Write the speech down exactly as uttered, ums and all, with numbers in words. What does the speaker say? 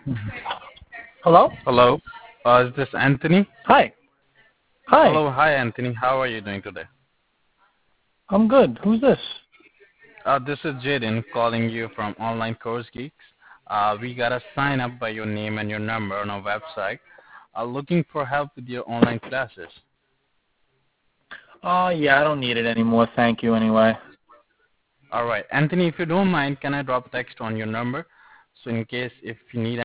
Hello? Hello. Uh, is this Anthony? Hi. Hi. Hello, hi Anthony. How are you doing today? I'm good. Who's this? Uh, this is Jaden calling you from Online Course Geeks. Uh, we got a sign up by your name and your number on our website. Uh, looking for help with your online classes. Oh, yeah, I don't need it anymore. Thank you anyway. All right, Anthony, if you don't mind, can I drop text on your number? So in case if you need